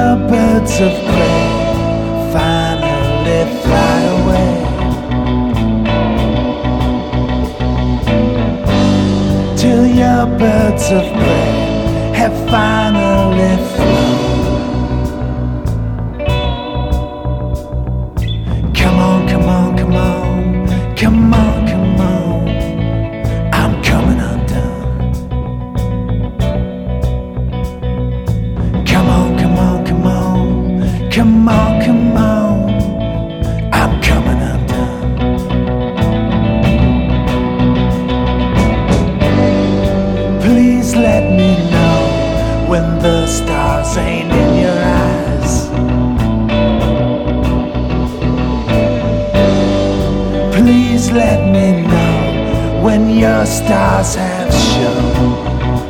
your birds of prey finally fly away, till your birds of prey have finally flown. Come on, come on, come on, come on, come on, I'm coming undone. Come on, come on, come on, come on, come on, I'm coming undone. Please let me know when the stars ain't in your eyes. Please let me know when your stars have shown.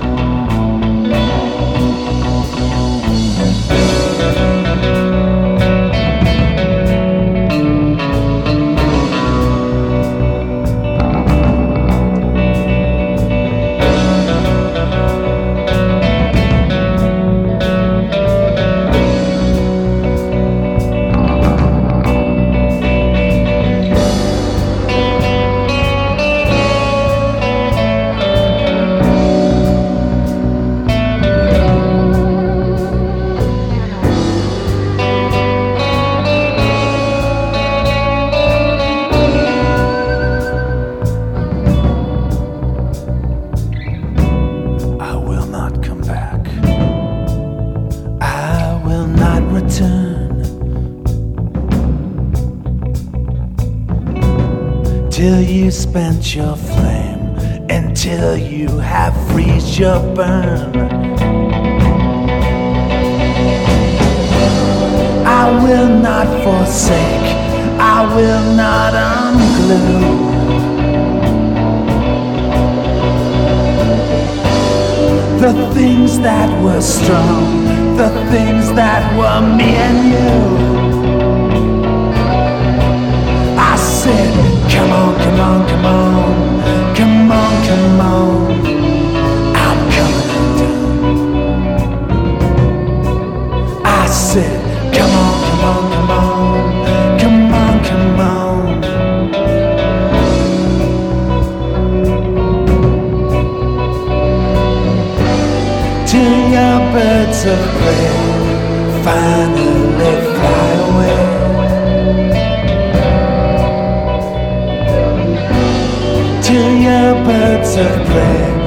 Return till you spent your flame, until you have freezed your burn. I will not forsake, I will not unglue the things that were strong, the things that were me and you. I said, come on, come on, come on, come on, come on, I'm coming undone. I said, come on, come on, come on, come on, come on. Till your birds of prey finally fly away, till your birds of prey